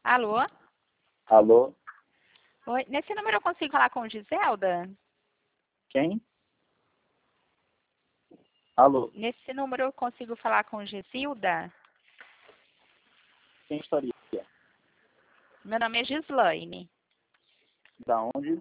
Alô? Alô? Oi, nesse número eu consigo falar com Giselda? Quem? Alô? Nesse número eu consigo falar com Gisilda? Quem estaria? Meu nome é Gislaine. Da onde?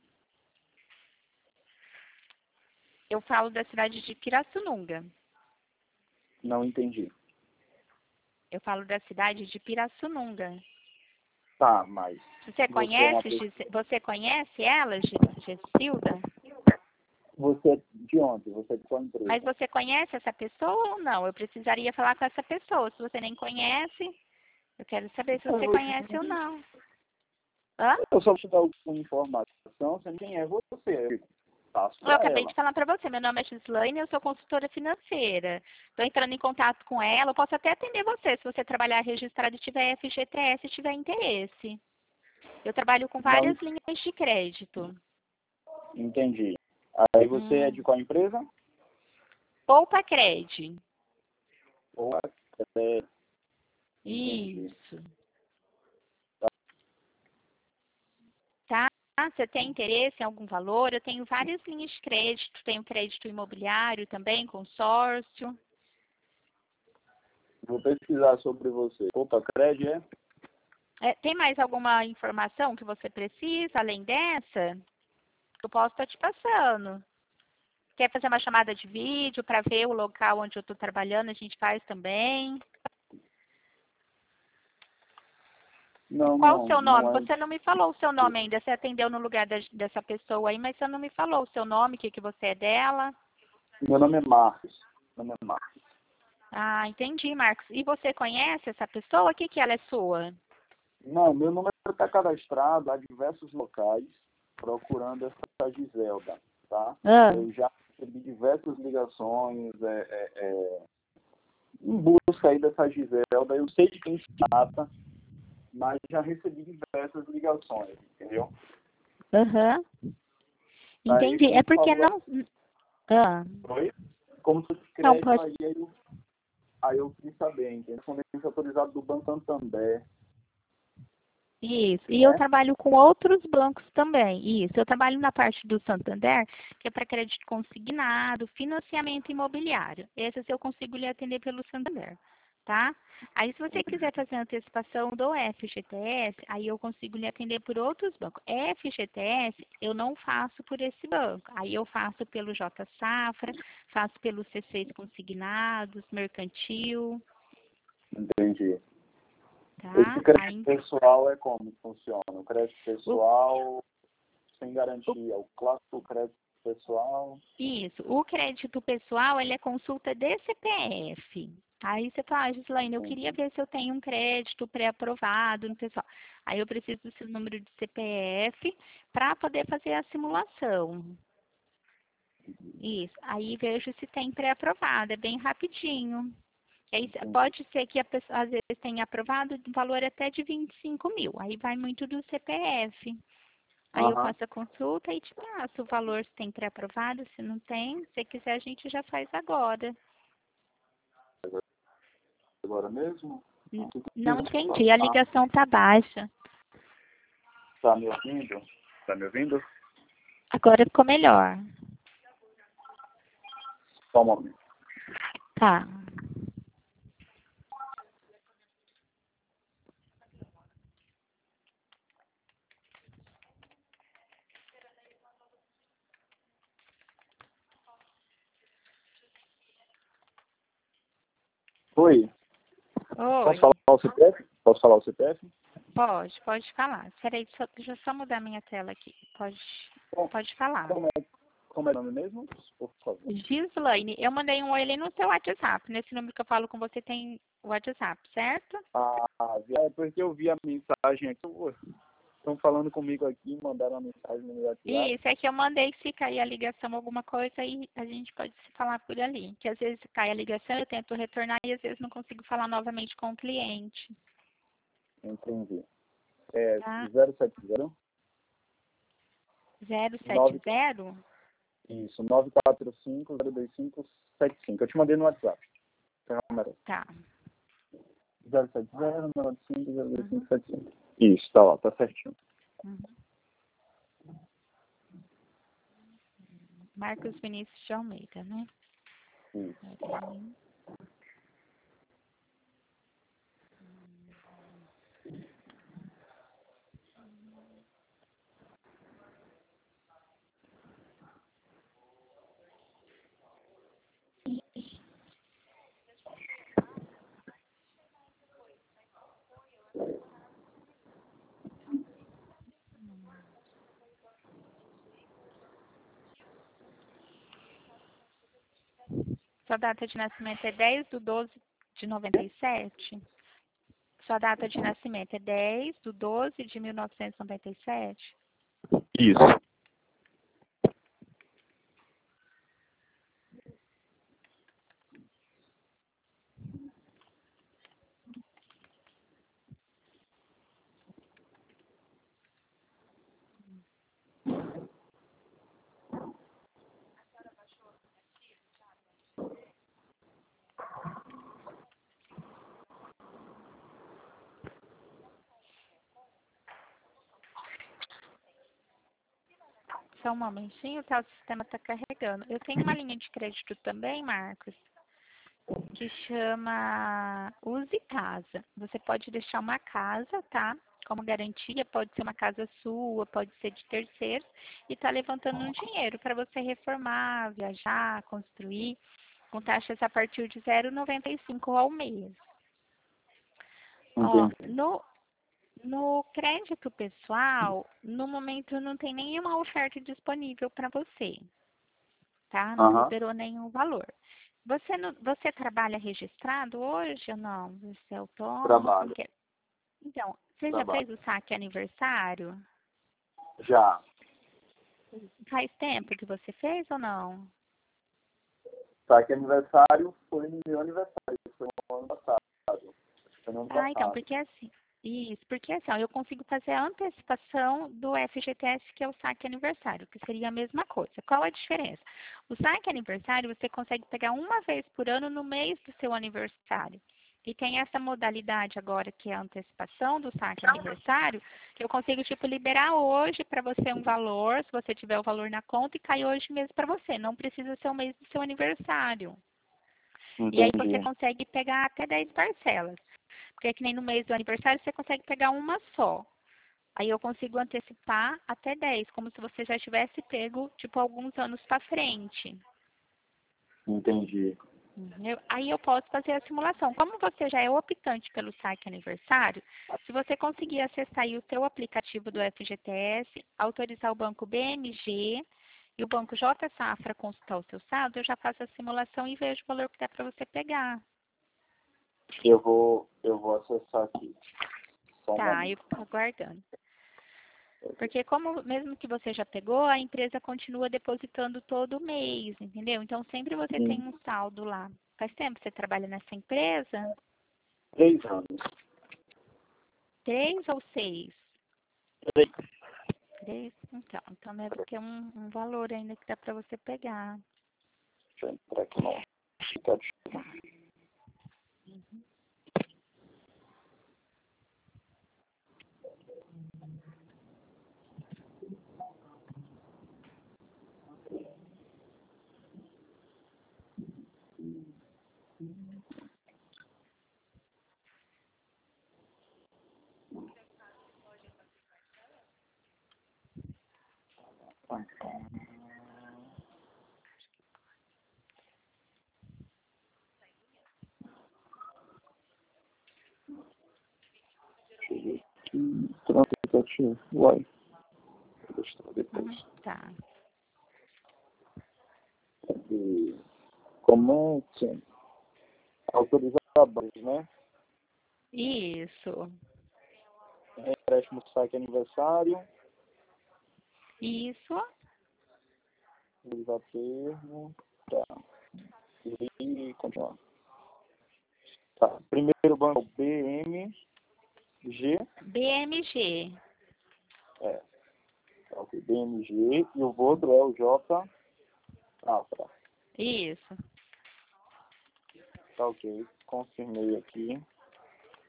Eu falo da cidade de Pirassununga. Não entendi. Eu falo da cidade de Pirassununga. Tá, mas Você conhece, você conhece ela, Gisilda? você é de onde? Você é de qual empresa? Mas você conhece essa pessoa ou não? Eu precisaria falar com essa pessoa. Se você nem conhece, eu quero saber se você conhece ou não. Hã? Eu só vou te dar alguma informação, você quem é você. Eu passo Eu pra acabei de ela. falar para você, meu nome é Gislaine, eu sou consultora financeira. Estou entrando em contato com ela, eu posso até atender você, se você trabalhar registrado e tiver FGTS e tiver interesse. Eu trabalho com Não várias linhas de crédito. entendi. Aí você é de qual empresa? Poupa Cred. Ou entendi. Isso. Tá? Você tem interesse em algum valor? Eu tenho várias linhas de crédito, tenho crédito imobiliário também, consórcio. Vou pesquisar sobre você. Opa, Cred é? Tem mais alguma informação que você precisa, além dessa? Eu posso estar te passando. Quer fazer uma chamada de vídeo para ver o local onde eu estou trabalhando? A gente faz também. Não, Qual o não, seu nome? não é. Você não me falou o seu nome ainda. Você atendeu no lugar dessa pessoa aí, mas você não me falou o seu nome, o que você é dela. Meu nome é Marcos. Meu nome é Marcos. Ah, entendi, Marcos. E você conhece essa pessoa? O que ela é sua? Não, meu número está cadastrado a diversos locais procurando essa Giselda, tá? Ah. Eu já recebi diversas ligações em busca aí dessa Giselda. Eu sei de quem se trata, mas já recebi diversas ligações, entendeu? Aham. Aí, Entendi. É como porque falou, não. Ah. oi? Como se Não, crédito pode. aí eu quis saber, entendeu? Correspondente autorizado do Banco Santander, Isso. E eu né? trabalho com outros bancos também. Isso. Eu trabalho na parte do Santander, que é para crédito consignado, financiamento imobiliário. Esses eu consigo lhe atender pelo Santander, tá? Aí, se você quiser fazer antecipação do FGTS, aí eu consigo lhe atender por outros bancos. FGTS, eu não faço por esse banco. Aí eu faço pelo J Safra, faço pelos C6 consignados, mercantil, Entendi. Esse tá? crédito Aí, pessoal é como funciona? O crédito o pessoal sem garantia, o clássico crédito pessoal. Isso. O crédito pessoal, ele é consulta de CPF. Aí você fala, Gislaine, eu queria ver se eu tenho um crédito pré-aprovado no pessoal. Aí eu preciso do seu número de CPF para poder fazer a simulação. Isso. Aí vejo se tem pré-aprovado. É bem rapidinho. Aí pode ser que a pessoa, às vezes, tenha aprovado um valor até de 25 mil. Aí vai muito do CPF. Aí eu Aham. faço a consulta e te passo o valor se tem pré-aprovado, se não tem. Se quiser, a gente já faz agora. Agora mesmo? Não entendi, a ligação tá baixa. Tá me ouvindo? Tá me ouvindo? Agora ficou melhor. Só um momento. Tá. Oi. Posso Oi. falar o CPF? Posso falar o CPF? Pode falar. Espera aí, deixa eu só mudar minha tela aqui. Bom, Pode falar. como é o nome mesmo? Por favor. Gislaine, eu mandei um oi ali no seu WhatsApp. Nesse número que eu falo com você tem o WhatsApp, certo? É porque eu vi a mensagem aqui. Estão falando comigo aqui, mandaram a mensagem no meu WhatsApp. Isso, é que eu mandei se cair a ligação alguma coisa aí a gente pode se falar por ali. Que às vezes cai a ligação, eu tento retornar e às vezes não consigo falar novamente com o cliente. Entendi. É Tá? 070 9, 070? isso, 945 02575. Eu te mandei no WhatsApp. Câmera. Tá. 070-95-025-75. Isso, tá lá, tá certinho. Uhum. Marcos Vinícius de Almeida, né? Isso. Sua data de nascimento é 10/12/97? Sua data de nascimento é 10/12/1997? Isso. Só um momentinho, tá? O sistema está carregando. Eu tenho uma linha de crédito também, Marcos, que chama Use Casa. Você pode deixar uma casa, tá? Como garantia, pode ser uma casa sua, pode ser de terceiros, e tá levantando um dinheiro para você reformar, viajar, construir, com taxas a partir de 0,95 ao mês. Ó, Entendi. no crédito pessoal, no momento não tem nenhuma oferta disponível para você, tá? Não Aham. liberou nenhum valor. Você trabalha registrado hoje ou não? Você é autônomo? Como Trabalho. que é? Então, você já Trabalho. fez o saque aniversário? Já. Faz tempo que você fez ou não? Tá, que aniversário foi no meu aniversário. Foi no ano passado. Foi no ano Ah, então, passado. porque assim, isso, porque assim, ó, eu consigo fazer a antecipação do FGTS, que é o saque aniversário, que seria a mesma coisa. Qual a diferença? O saque aniversário você consegue pegar uma vez por ano no mês do seu aniversário. E tem essa modalidade agora, que é a antecipação do saque aniversário, que eu consigo, tipo, liberar hoje para você um valor, se você tiver o valor na conta, e cai hoje mesmo para você. Não precisa ser o mês do seu aniversário. E aí você Entendi. consegue pegar até 10 parcelas. Porque é que nem no mês do aniversário você consegue pegar uma só. Aí eu consigo antecipar até 10, como se você já tivesse pego, tipo, alguns anos para frente. Entendi. Aí eu posso fazer a simulação. Como você já é optante pelo saque aniversário, se você conseguir acessar aí o seu aplicativo do FGTS, autorizar o banco BMG e o banco J Safra consultar o seu saldo, eu já faço a simulação e vejo o valor que dá para você pegar. Eu vou acessar aqui. Só um Tá, eu momento. fico aguardando. Porque como mesmo que você já pegou, a empresa continua depositando todo mês, entendeu? Então sempre você tem Sim. um saldo lá. Faz tempo que você trabalha nessa empresa? 3 anos. 3 ou 6? 3. 3? Então deve ter um valor ainda que dá para você pegar. Deixa eu entrar aqui no aplicativo. Tô no aplicativo. Uai. Deixa eu depois. Tá. E como sim. Autorizadores, né? Isso. Empréstimo saque aniversário. Isso. Autorizar termo. Tá. E continuar. Tá. Primeiro banco BMG. BMG. É. Tá, ok. BMG. E o outro é o J. Safra. Isso. Tá ok. Confirmei aqui.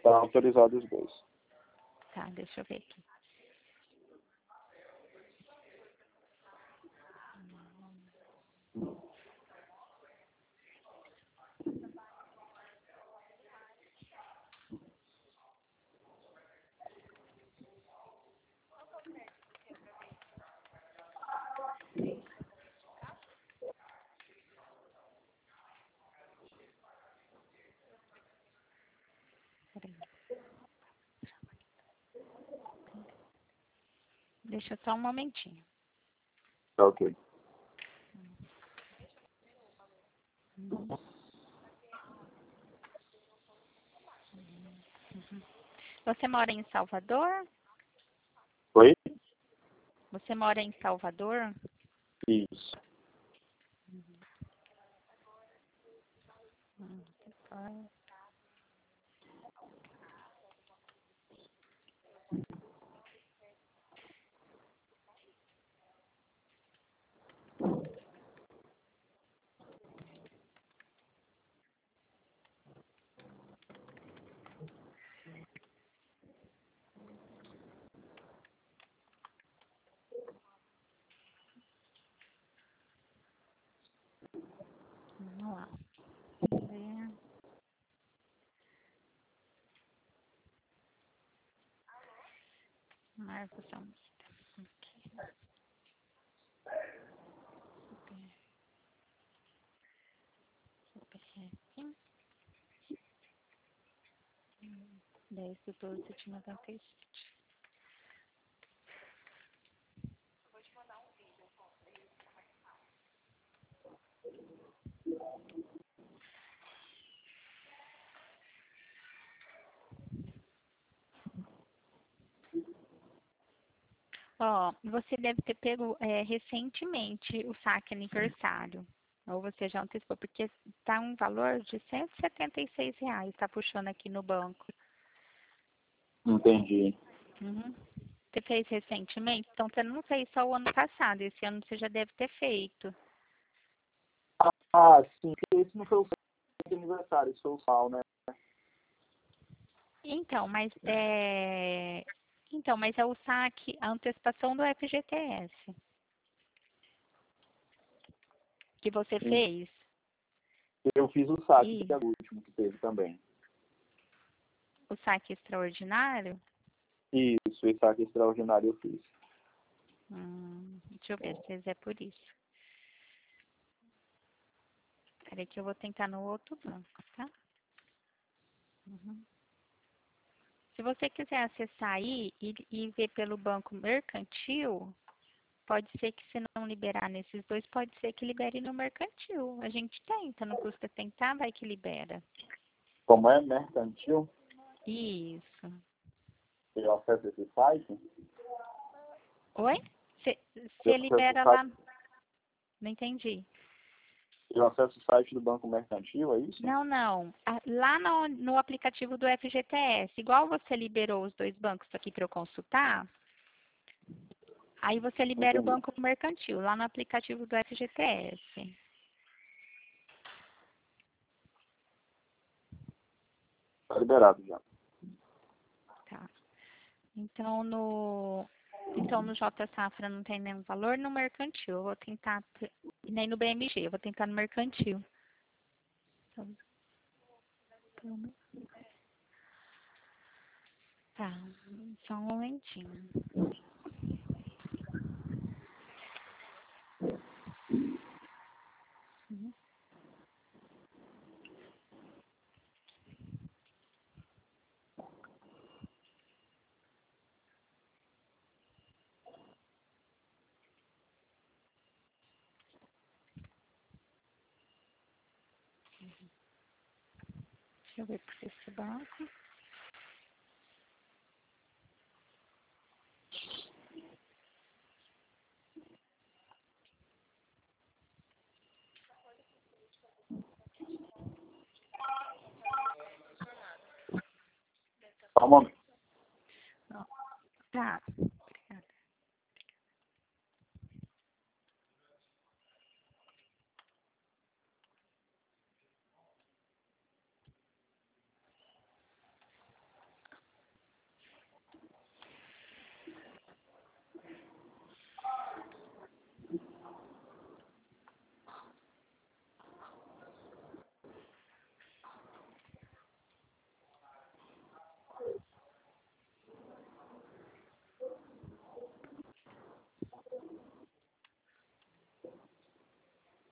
Tá autorizado os dois. Tá, deixa eu ver aqui. Peraí. Deixa só um momentinho. Tá ok. Você mora em Salvador? Oi? Você mora em Salvador? Isso. Tá. Vamos lá. Vamos ver. Marcos Almeida. Aqui. CPF. 10/12/97. Ó, você deve ter pego recentemente o saque aniversário. Ou você já antecipou, porque tá um valor de R$ 176, tá puxando aqui no banco. Entendi. Uhum. Você fez recentemente? Então você não fez só o ano passado, esse ano você já deve ter feito. Ah, sim. Esse não foi o saque de aniversário, esse foi o sal, né? Então, mas é o saque, a antecipação do FGTS que você Sim. fez. Eu fiz o saque, E que é o último que teve também. o saque extraordinário. Isso, esse saque extraordinário eu fiz. Deixa eu ver se é por isso. Peraí que eu vou tentar no outro banco, tá? Uhum. Se você quiser acessar aí e ver pelo banco mercantil, pode ser que se não liberar nesses dois, pode ser que libere no mercantil. A gente tenta, não custa tentar, vai que libera. Como é mercantil, Isso. eu acesso esse site. Oi? Eu Você acesso o libera site, lá. Não entendi. eu acesso o site do Banco Mercantil, é isso? Não, não. Lá no aplicativo do FGTS, igual você liberou os dois bancos aqui para eu consultar, aí você libera o Entendi. banco mercantil, lá no aplicativo do FGTS. Tá liberado já. Tá. Então no J Safra não tem nenhum valor, no mercantil. Eu vou tentar, nem no BMG, eu vou tentar no mercantil. Tá, só um momentinho. Uhum. Deixa eu ver por esse banco. Só um momento. Ó, tá, obrigada.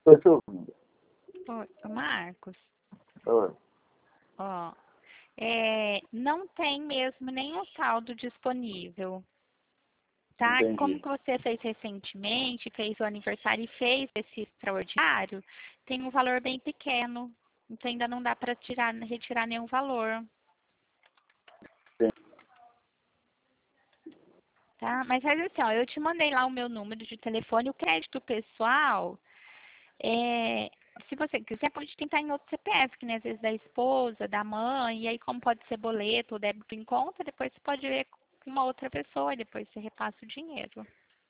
Estou te ouvindo. Ô, Marcos, Oi. ó, não tem mesmo nenhum saldo disponível, tá? Como Entendi. que você fez recentemente, fez o aniversário e fez esse extraordinário, tem um valor bem pequeno, então ainda não dá para retirar nenhum valor, tá? Mas assim, ó, eu te mandei lá o meu número de telefone, o crédito pessoal, se você quiser, pode tentar em outro CPF, que nem às vezes da esposa, da mãe, e aí como pode ser boleto ou débito em conta, depois você pode ver com uma outra pessoa e depois você repassa o dinheiro.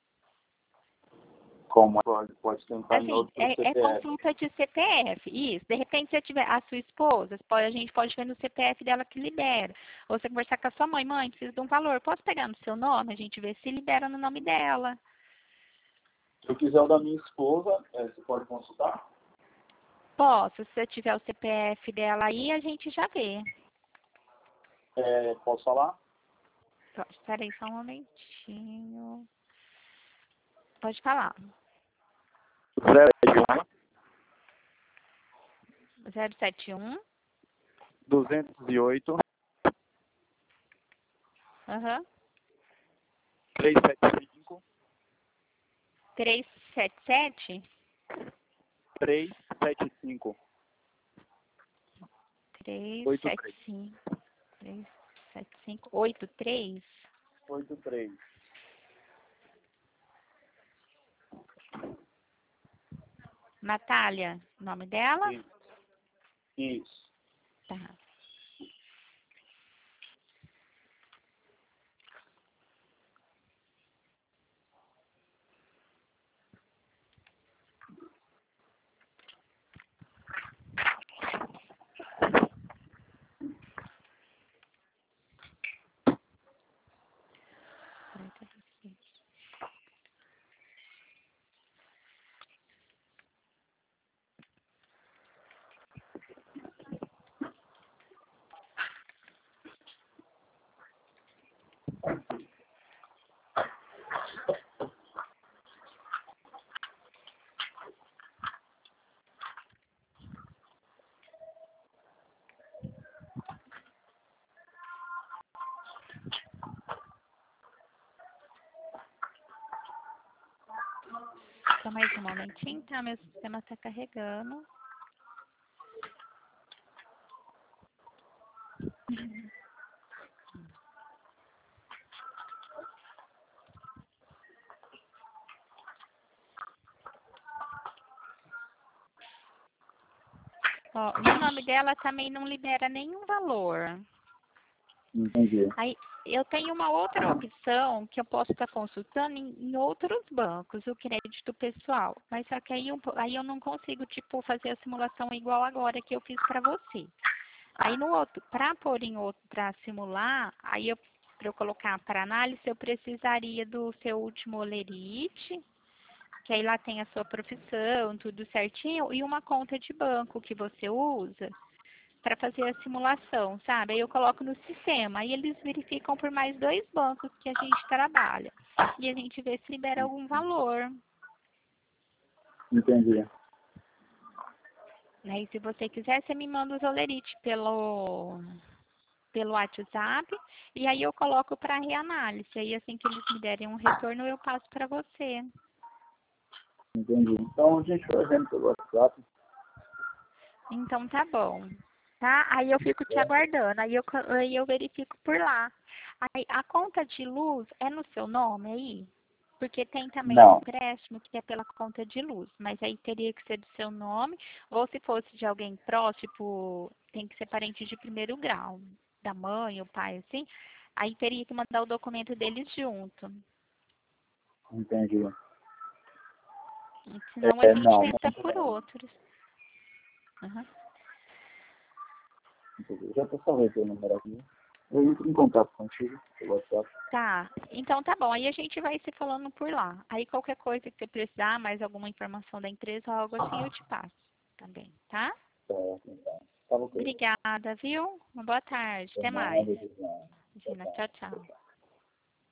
Como pode tentar em Assim, outro é CPF. consulta de CPF, isso. De repente, se tiver a sua esposa, a gente pode ver no CPF dela que libera. Ou você conversar com a sua mãe, mãe, preciso de um valor, posso pegar no seu nome? A gente vê se libera no nome dela. Se eu quiser o da minha esposa, você pode consultar? Posso, se você tiver o CPF dela aí, a gente já vê. Posso falar? Espera aí só um momentinho. Pode falar. 071. 208 Aham. 375 377. 375 375. 375. 83. 83. Natália, nome dela? Isso. Tá. Só mais um momentinho, tá? Meu sistema tá carregando. Ó, no nome dela também não libera nenhum valor. Entendi. Aí eu tenho uma outra opção que eu posso estar consultando em outros bancos, o crédito pessoal. Mas só que aí eu não consigo, tipo, fazer a simulação igual agora que eu fiz para você. Aí no outro, para pôr em outro, para simular, para eu colocar para análise, eu precisaria do seu último olerite, que aí lá tem a sua profissão, tudo certinho, e uma conta de banco que você usa para fazer a simulação, sabe? Aí eu coloco no sistema, aí eles verificam por mais 2 bancos que a gente trabalha. E a gente vê se libera algum valor. Entendi. Aí se você quiser, você me manda os olerites pelo WhatsApp, e aí eu coloco para reanálise. Aí assim que eles me derem um retorno, eu passo para você. Entendi. Então a gente vai vendo pelo WhatsApp. Então tá bom. Tá? Aí eu fico te aguardando. Aí eu verifico por lá. Aí a conta de luz é no seu nome aí? Porque tem também um Não. empréstimo que é pela conta de luz, mas aí teria que ser do seu nome, ou se fosse de alguém próximo, tipo, tem que ser parente de primeiro grau, da mãe, o pai, assim, aí teria que mandar o documento deles junto. Entendi. Senão a gente Não. tenta por outros. Uhum. Entendi. Já tô salvando o número aqui. Eu entro em contato contigo pelo WhatsApp. Tá, então tá bom. Aí a gente vai se falando por lá. Aí qualquer coisa que você precisar, mais alguma informação da empresa ou algo assim, eu te passo também, tá? Certo, então. Tá ok. Obrigada, viu? Uma boa tarde. De Até mais. nada, de nada. Tchau, Imagina, tchau. tchau, tchau.